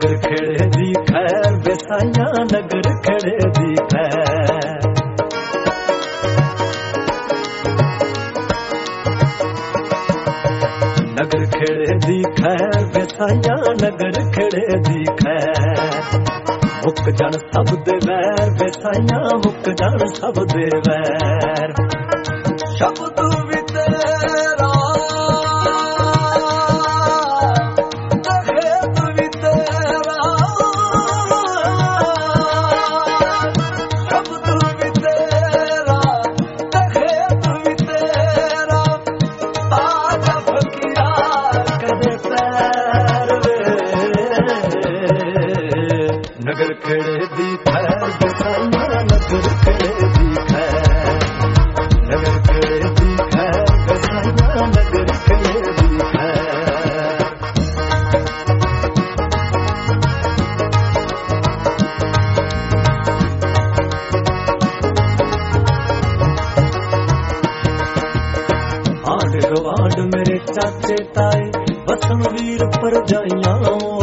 नगर खेड़े दी खैर बेसाइया नगर खेड़े दी खैर। नगर खेड़े दी खैर बेसाइया नगर खेड़े दी खैर। मुक जान सब दे वैर बेसाइया मुक जान सब दे वैर। शब्द भी तेरा नगर खेड़े दी खैर बेसाइया नगर खेड़े दी खैर। नगर खेड़े दी खैर बेसाइया नगर खेड़े दी खैर। आंड गवांड मेरे चाचे ताए बसन वीर पर जाइया।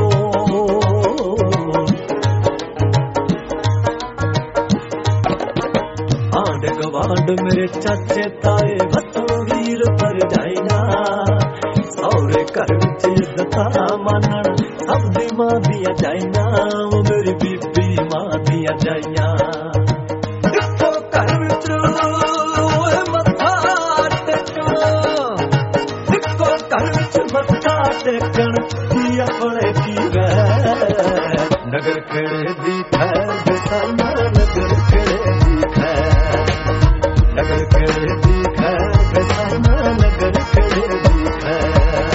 गवांड मेरे चाचे ताए बसों वीर पर जाइना। सौरे घर विच इज्जत मानण सब दी मां दिया जाइना। वो मेरी बीबी मां दिया जाइया। इको घर विच मत्था टेकण इको घर विच मत्था टेकण की अपने की वैर। नगर खेड़े दी खैर बेसाइया नगर खेड़े दी खैर। नगर खेड़े दी खैर बेसाइया नगर खेड़े दी खैर।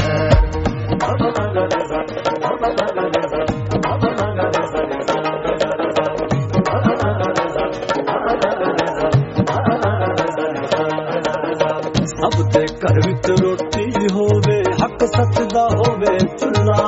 सब दे घर विच रोटी होवे हक सच दा होवे चुल्ला।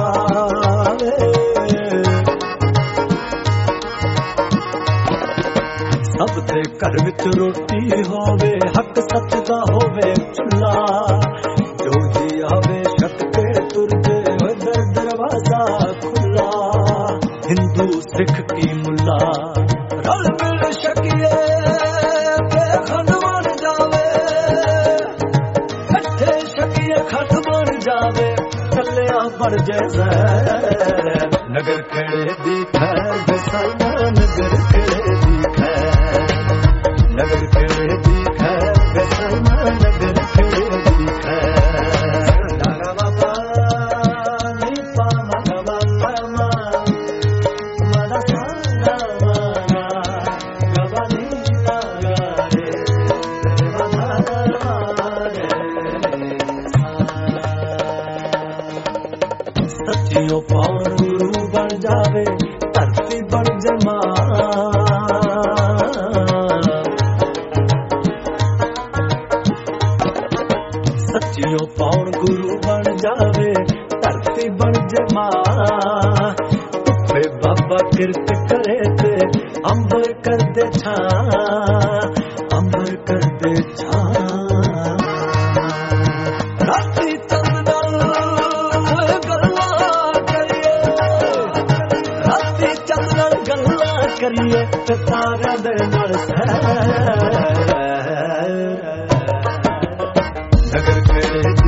सब दे घर विच रोटी होवे हक सच दा होवे चुल्ला। जो जी आवे शक के तुर जे दर दरवाजा खुला। हिंदू सिख की मुल्ला रल मिल शकिए के खंड बन जावे। कट्ठे शकिए खंड बन जावे कलिया बन जाए। नगर खेड़े दी खैर बेसाइया नगर खेड़े दी खैर। नगर खेड़े दी खैर बेसाइया नगर खेड़े दी खैर। नागा बाबा नी पा मगा बाबा मदा सागा मागा गबा नी नागा रे सच्चियों पावन गुरु बन जावे धरती बन जमा। सच्चियों पावन गुरु बन जावे धरती बन जमा। तुफे बाबा किरत करे ते अंबर कर दे छा अंबर कर दे छा। राती चंद गल्ला करिए ते तारा दे नाल सैर। नगर खेड़े